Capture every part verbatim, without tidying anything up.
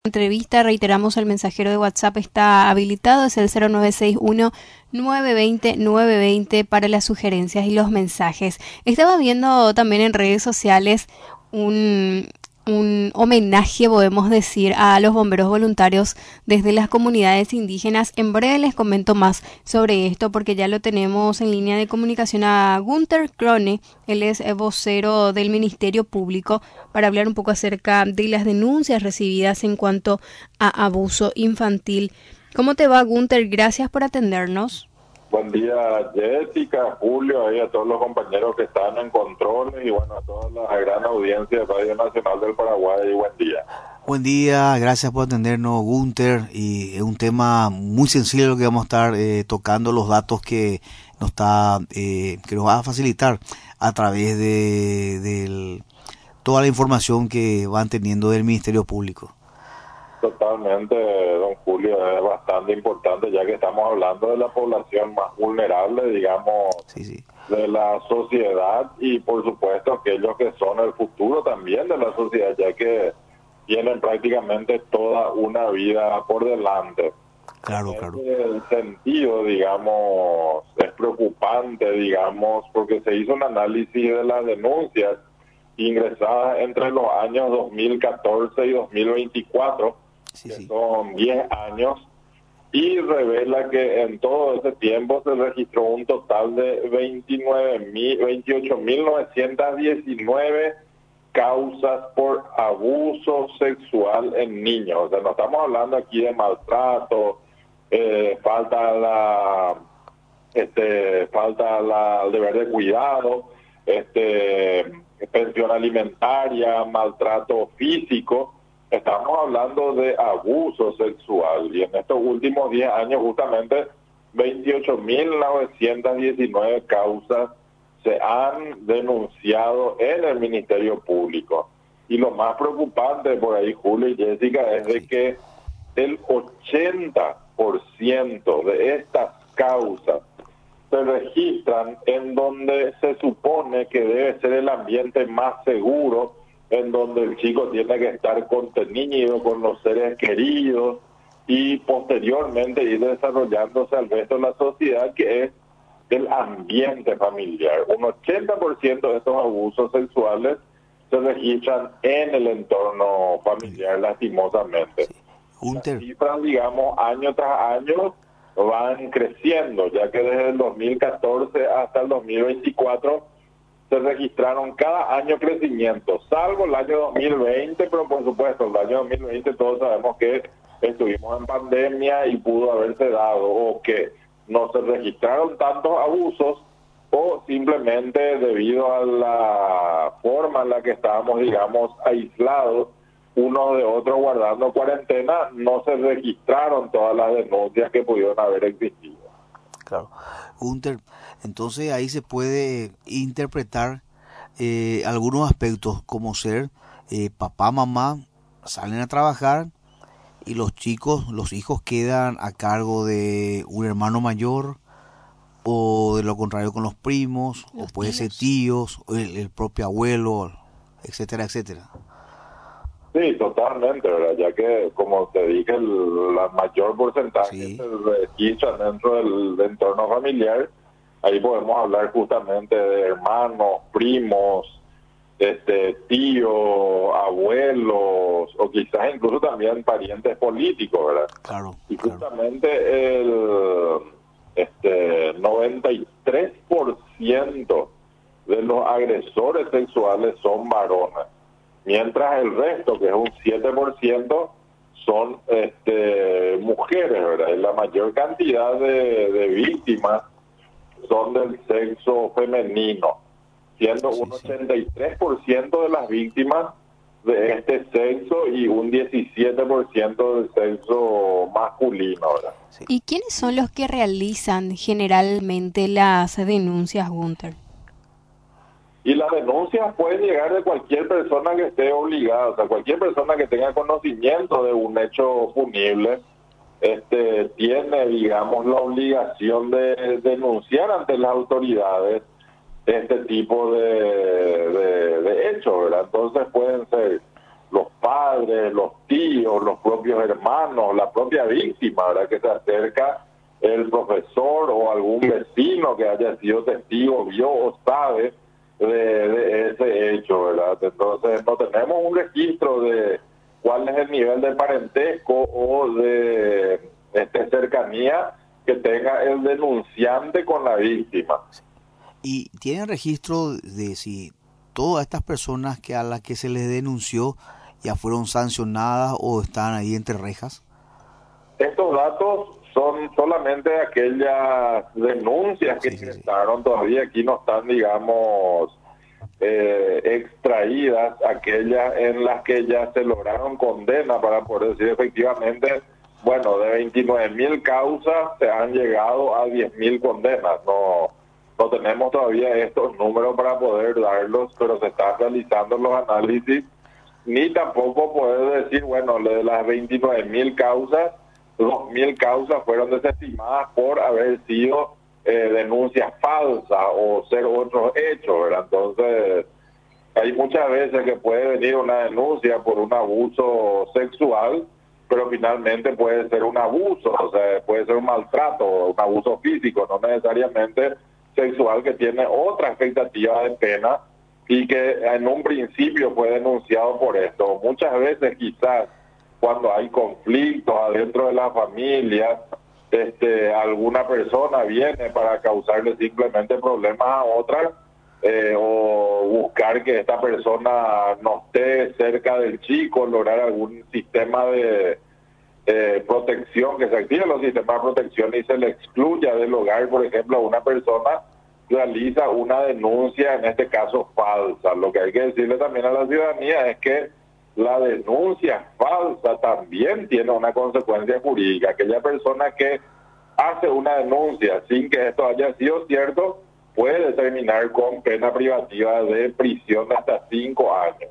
Entrevista, reiteramos, el mensajero de WhatsApp está habilitado, es el cero nueve seis uno, nueve dos cero, nueve dos cero para las sugerencias y los mensajes. Estaba viendo también en redes sociales un, un homenaje, podemos decir, a los bomberos voluntarios desde las comunidades indígenas. En breve les comento más sobre esto porque ya lo tenemos en línea de comunicación a Gunther Krone. Él es vocero del Ministerio Público para hablar un poco acerca de las denuncias recibidas en cuanto a abuso infantil. ¿Cómo te va, Gunther? Gracias por atendernos. Buen día, Jessica, Julio, y a todos los compañeros que están en controles y bueno, a toda la gran audiencia de Radio Nacional del Paraguay. Buen día. Buen día, gracias por atendernos, Gunther, y es un tema muy sensible lo que vamos a estar eh, tocando, los datos que nos está eh, que nos va a facilitar a través de, de toda la información que van teniendo del Ministerio Público. Totalmente, don Julio, es bastante importante ya que estamos hablando de la población más vulnerable, digamos, sí, sí. de la sociedad y por supuesto aquellos que son el futuro también de la sociedad, ya que tienen prácticamente toda una vida por delante. Claro, en claro. ese sentido, digamos, es preocupante, digamos, porque se hizo un análisis de las denuncias ingresadas entre los años dos mil catorce y dos mil veinticuatro, Sí, que sí. son diez años, y revela que en todo ese tiempo se registró un total de veintiocho mil novecientos diecinueve causas por abuso sexual en niños. O sea, no estamos hablando aquí de maltrato, eh, falta la este falta la el deber de cuidado, este pensión alimentaria, maltrato físico. Estamos hablando de abuso sexual y en estos últimos diez años justamente veintiocho mil novecientos diecinueve causas se han denunciado en el Ministerio Público. Y lo más preocupante por ahí, Julio y Jessica, es de que el ochenta por ciento de estas causas se registran en donde se supone que debe ser el ambiente más seguro, en donde el chico tiene que estar contenido con los seres queridos y posteriormente ir desarrollándose al resto de la sociedad, que es el ambiente familiar. Un ochenta por ciento de estos abusos sexuales se registran en el entorno familiar, lastimosamente. Sí. Gunther. Las cifras, digamos, año tras año van creciendo, ya que desde el dos mil catorce hasta el dos mil veinticuatro se registraron cada año crecimientos, salvo el año dos mil veinte, pero por supuesto el año dos mil veinte todos sabemos que estuvimos en pandemia y pudo haberse dado o que no se registraron tantos abusos o simplemente debido a la forma en la que estábamos, digamos, aislados unos de otros guardando cuarentena, no se registraron todas las denuncias que pudieron haber existido. Claro. Gunther, entonces ahí se puede interpretar eh, algunos aspectos como ser eh, papá, mamá, salen a trabajar y los chicos, los hijos quedan a cargo de un hermano mayor o de lo contrario con los primos, Los o puede ser tíos. tíos, o el, el propio abuelo, etcétera, etcétera. Sí, totalmente, ¿verdad? Ya que, como te dije, el la mayor porcentaje Sí. se registra dentro del, del entorno familiar. Ahí podemos hablar justamente de hermanos, primos, este, tíos, abuelos, o quizás incluso también parientes políticos, ¿verdad? Claro, Y claro. justamente el este noventa y tres por ciento de los agresores sexuales son varones, mientras el resto, que es un siete por ciento, son este, mujeres, ¿verdad? Y la mayor cantidad de, de víctimas son del sexo femenino, siendo Sí, un sí. ochenta y tres por ciento de las víctimas de este sexo y un diecisiete por ciento del sexo masculino, ¿verdad? Sí. ¿Y quiénes son los que realizan generalmente las denuncias, Gunther? Y las denuncias pueden llegar de cualquier persona que esté obligada, o sea, cualquier persona que tenga conocimiento de un hecho punible, este, tiene, digamos, la obligación de denunciar ante las autoridades este tipo de, de, de hechos, ¿verdad? Entonces pueden ser los padres, los tíos, los propios hermanos, la propia víctima, ¿verdad? Que se acerca el profesor o algún vecino que haya sido testigo, vio o sabe de, de ese hecho, ¿verdad? Entonces no tenemos un registro de cuál es el nivel de parentesco o de este, cercanía que tenga el denunciante con la víctima. ¿Y tienen registro de si todas estas personas que a las que se les denunció ya fueron sancionadas o están ahí entre rejas? Estos datos son solamente aquellas denuncias que Sí, sí, sí. estaban todavía aquí, no están, digamos, eh, extraídas, aquellas en las que ya se lograron condenas para poder decir efectivamente, bueno, de veintinueve mil causas se han llegado a diez mil condenas. No, no tenemos todavía estos números para poder darlos, pero se están realizando los análisis, ni tampoco poder decir, bueno, de las veintinueve mil causas, dos mil causas fueron desestimadas por haber sido eh, denuncias falsas o ser otros hechos, ¿verdad? Entonces, hay muchas veces que puede venir una denuncia por un abuso sexual, pero finalmente puede ser un abuso, o sea, puede ser un maltrato, un abuso físico, no necesariamente sexual, que tiene otra expectativa de pena y que en un principio fue denunciado por esto. Muchas veces quizás cuando hay conflictos adentro de la familia, este, alguna persona viene para causarle simplemente problemas a otra, eh, o buscar que esta persona no esté cerca del chico, lograr algún sistema de eh, protección, que se activen los sistemas de protección y se le excluya del hogar. Por ejemplo, una persona realiza una denuncia, en este caso falsa. Lo que hay que decirle también a la ciudadanía es que la denuncia falsa también tiene una consecuencia jurídica. Aquella persona que hace una denuncia sin que esto haya sido cierto puede terminar con pena privativa de prisión de hasta cinco años.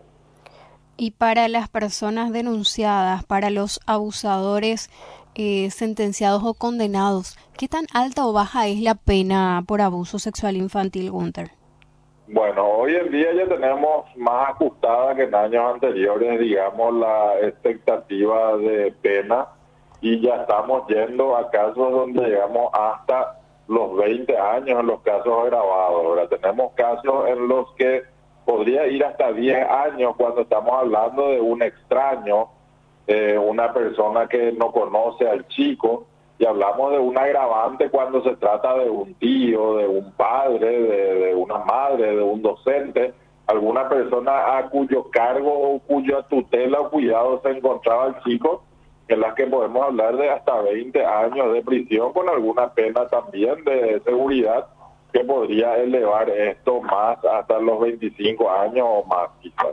Y para las personas denunciadas, para los abusadores eh, sentenciados o condenados, ¿qué tan alta o baja es la pena por abuso sexual infantil, Gunter? Bueno, hoy en día ya tenemos más ajustada que en años anteriores, digamos, la expectativa de pena, y ya estamos yendo a casos donde llegamos hasta los veinte años en los casos agravados. Ahora tenemos casos en los que podría ir hasta diez años cuando estamos hablando de un extraño, eh, una persona que no conoce al chico, y hablamos de un agravante cuando se trata de un tío, de un padre, de, de una madre, de un docente, alguna persona a cuyo cargo o cuya tutela o cuidado se encontraba el chico, en las que podemos hablar de hasta veinte años de prisión, con alguna pena también de seguridad que podría elevar esto más hasta los veinticinco años o más quizás.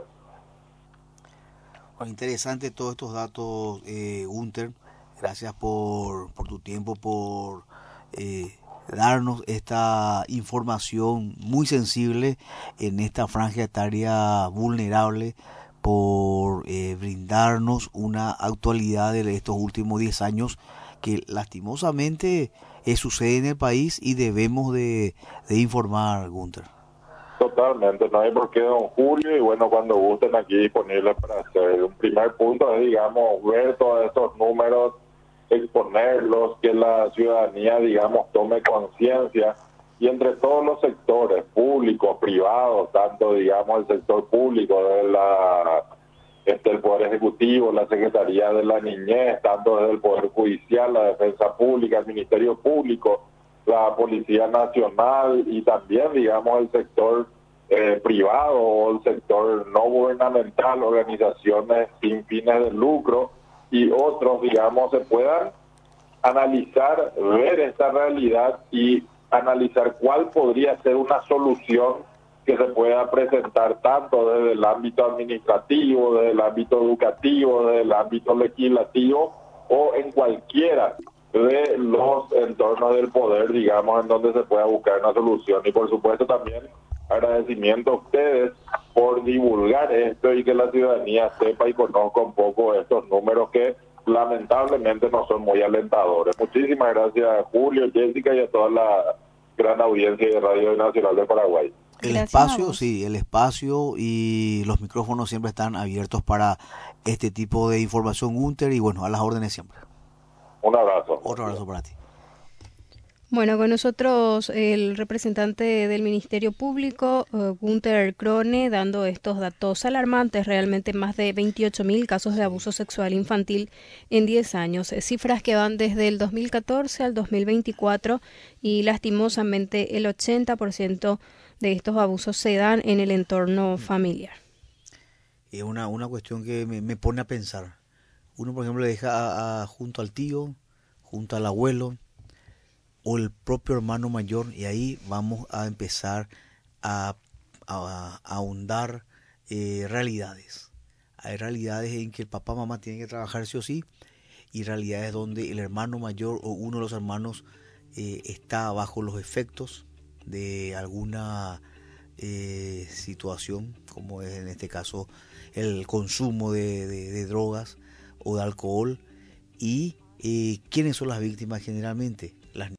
Bueno, interesante todos estos datos, eh, Gunter. Gracias por, por tu tiempo, por eh, darnos esta información muy sensible en esta franja etaria vulnerable, por eh, brindarnos una actualidad de estos últimos diez años que lastimosamente eh, sucede en el país y debemos de, de informar, Gunter. Totalmente, no hay por qué, don Julio, y bueno, cuando gusten aquí disponibles para hacer. Un primer punto es, digamos, ver todos estos números, exponerlos, que la ciudadanía, digamos, tome conciencia, y entre todos los sectores, públicos, privados, tanto, digamos, el sector público de la este el Poder Ejecutivo, la Secretaría de la Niñez, tanto desde el Poder Judicial, la Defensa Pública, el Ministerio Público, la Policía Nacional, y también, digamos, el sector eh, privado o el sector no gubernamental, organizaciones sin fines de lucro y otros, digamos, se puedan analizar, ver esta realidad y analizar cuál podría ser una solución que se pueda presentar tanto desde el ámbito administrativo, desde el ámbito educativo, desde el ámbito legislativo o en cualquiera de los entornos del poder, digamos, en donde se pueda buscar una solución. Y por supuesto también agradecimiento a ustedes por divulgar esto y que la ciudadanía sepa y conozca un poco estos números que lamentablemente no son muy alentadores. Muchísimas gracias, Julio, Jessica, y a toda la gran audiencia de Radio Nacional de Paraguay. El Gracias a espacio, vos. sí, el espacio y los micrófonos siempre están abiertos para este tipo de información, Gunter, y bueno, a las órdenes siempre. Un abrazo. Otro abrazo para ti. Bueno, con nosotros el representante del Ministerio Público, uh, Gunther Krone, dando estos datos alarmantes, realmente más de veintiocho mil casos de abuso sexual infantil en diez años, eh, cifras que van desde el dos mil catorce al dos mil veinticuatro y lastimosamente el ochenta por ciento de estos abusos se dan en el entorno familiar. Es una, una cuestión que me, me pone a pensar. Uno, por ejemplo, le deja a, a, junto al tío, junto al abuelo, o el propio hermano mayor, y ahí vamos a empezar a, a, a ahondar eh, realidades. Hay realidades en que el papá mamá tienen que trabajar sí o sí, y realidades donde el hermano mayor o uno de los hermanos eh, está bajo los efectos de alguna eh, situación, como es en este caso el consumo de, de, de drogas o de alcohol. Y eh, ¿quiénes son las víctimas generalmente? Las